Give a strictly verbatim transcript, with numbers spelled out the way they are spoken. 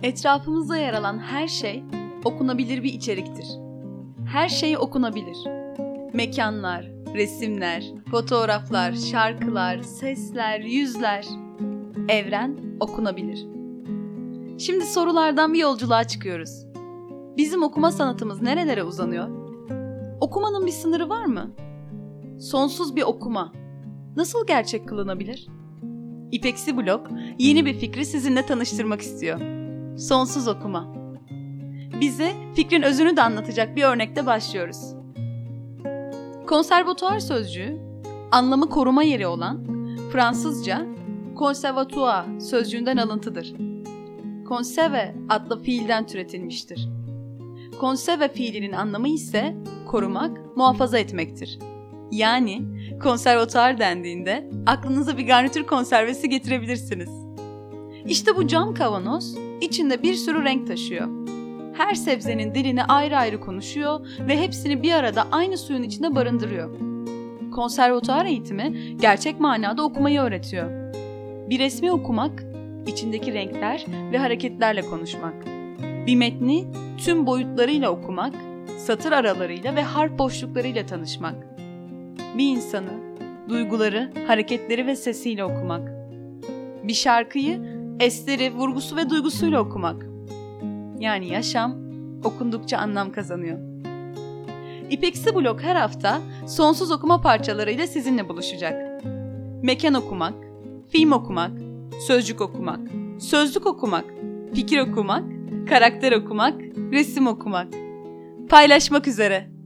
Etrafımızda yer alan her şey okunabilir bir içeriktir. Her şey okunabilir. Mekanlar, resimler, fotoğraflar, şarkılar, sesler, yüzler. Evren okunabilir. Şimdi sorulardan bir yolculuğa çıkıyoruz. Bizim okuma sanatımız nerelere uzanıyor? Okumanın bir sınırı var mı? Sonsuz bir okuma nasıl gerçek kılınabilir? İpeksi Blok yeni bir fikri sizinle tanıştırmak istiyor. Sonsuz okuma. Bize fikrin özünü de anlatacak bir örnekle başlıyoruz. Konservatuar sözcüğü, anlamı koruma yeri olan Fransızca conservatoire sözcüğünden alıntıdır. Conserve adlı fiilden türetilmiştir. Conserve fiilinin anlamı ise korumak, muhafaza etmektir. Yani konservatuar dendiğinde aklınıza bir garnitür konservesi getirebilirsiniz. İşte bu cam kavanoz içinde bir sürü renk taşıyor. Her sebzenin dilini ayrı ayrı konuşuyor ve hepsini bir arada aynı suyun içinde barındırıyor. Konservatuar eğitimi gerçek manada okumayı öğretiyor. Bir resmi okumak, içindeki renkler ve hareketlerle konuşmak. Bir metni tüm boyutlarıyla okumak, satır aralarıyla ve harf boşluklarıyla tanışmak. Bir insanı, duyguları, hareketleri ve sesiyle okumak. Bir şarkıyı, esleri, vurgusu ve duygusuyla okumak. Yani yaşam, okundukça anlam kazanıyor. İpeksi Blok her hafta sonsuz okuma parçalarıyla sizinle buluşacak. Mekan okumak, film okumak, sözcük okumak, sözlük okumak, fikir okumak, karakter okumak, resim okumak. Paylaşmak üzere.